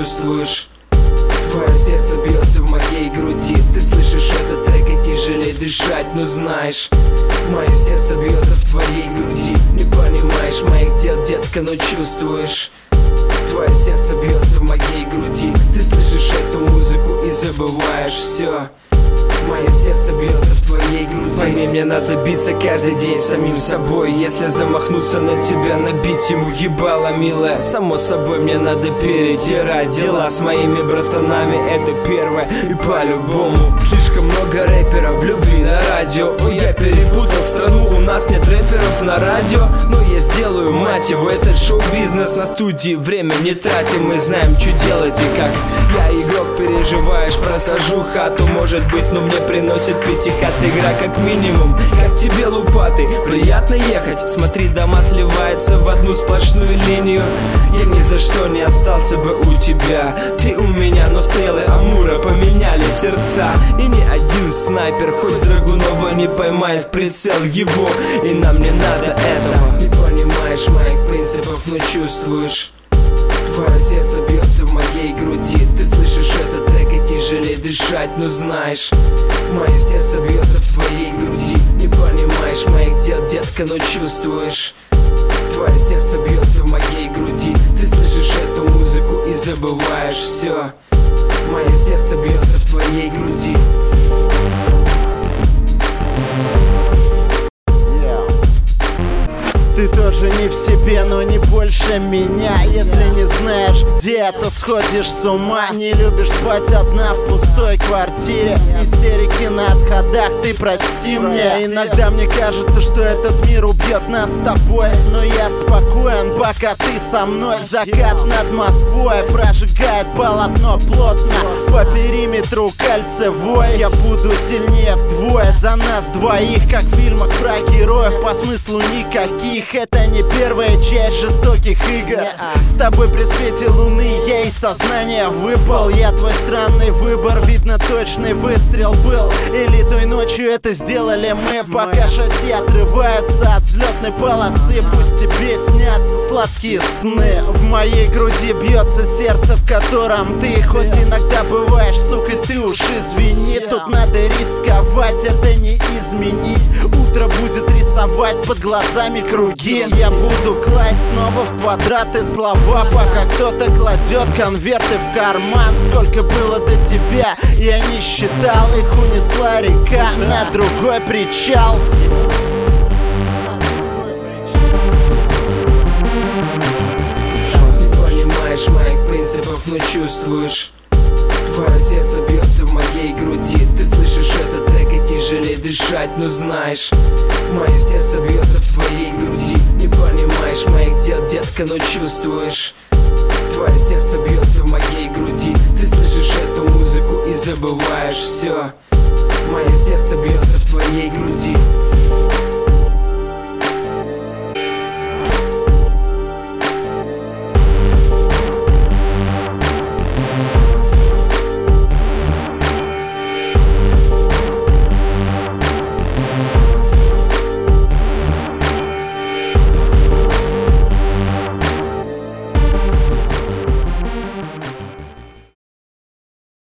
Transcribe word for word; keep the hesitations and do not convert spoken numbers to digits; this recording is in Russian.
чувствуешь? Твое сердце бьется в моей груди. Ты слышишь этот трек и тяжелее дышать, но знаешь, мое сердце бьется в твоей груди. Не понимаешь моих дел, детка, но чувствуешь? Твое сердце бьется в моей груди. Ты слышишь эту музыку и забываешь все. Мое сердце бьется в твоей груди. Пойми, мне надо биться каждый день самим собой. Если замахнуться на тебя, набить ему ебало, милая. Само собой, мне надо перетирать дела с моими братанами. Это первое и по-любому. Слишком много рэперов в любви на радио. Ой, я перепутал страну, у нас нет рэперов на радио. Но я сделаю, мать его, этот шоу-бизнес на студии. Время не тратим, мы знаем, что делать и как. Я игрок, переживаешь, просажу хату, может быть, но мне приносит пятихат игра как минимум. Как тебе лупатый, приятно ехать. Смотри, дома сливаются в одну сплошную линию. Я ни за что не остался бы у тебя. Ты у меня, но стрелы Амура поменяли сердца. И ни один снайпер, хоть Драгунова, не поймает в прицел его. И нам не надо этого. Не понимаешь моих принципов, но чувствуешь? Твое сердце бьется в моей груди. Ты слышишь этот трек и тяжелее дышать, но знаешь, мое сердце бьется в твоей груди. Не понимаешь моих дел, детка, но чувствуешь? Твое сердце бьется в моей груди. Ты слышишь эту музыку и забываешь все. Мое сердце бьется в твоей груди. Ты тоже не в себе, но не больше меня. Если не знаешь где, то сходишь с ума. Не любишь спать одна в пустой квартире. Истерики на отходах, ты прости мне. Иногда мне кажется, что этот мир убьет нас с тобой. Но я спокоен, пока ты со мной. Закат над Москвой прожигает полотно плотно. По периметру кольцевой. Я буду сильнее вдвое за нас двоих, как в фильмах про героев, по смыслу никаких. Это не первая часть жестоких игр. С тобой при свете луны я из сознания выпал. Я твой странный выбор, видно точный выстрел был. Или той ночью это сделали мы. Пока шасси отрываются от взлетной полосы, пусть тебе снятся сладкие сны. В моей груди бьется сердце, в котором ты. Хоть иногда бываешь, сука, ты уж извини. Тут надо рисковать, это не изменить. Утро будет рисовать под глазами круги. Я буду класть снова в квадраты слова, пока кто-то кладет конверты в карман. Сколько было до тебя, я не считал. Их унесла река на другой причал. Ты понимаешь моих принципов, но чувствуешь? Твое сердце бьется в моей груди. Ты слышишь этот трек и тяжелее дышать, но знаешь, мое сердце бьется в твоей груди. Не понимаешь моих дел, детка, но чувствуешь? Твое сердце бьется в моей груди. Ты слышишь эту музыку и забываешь все. Мое сердце бьется в твоей груди.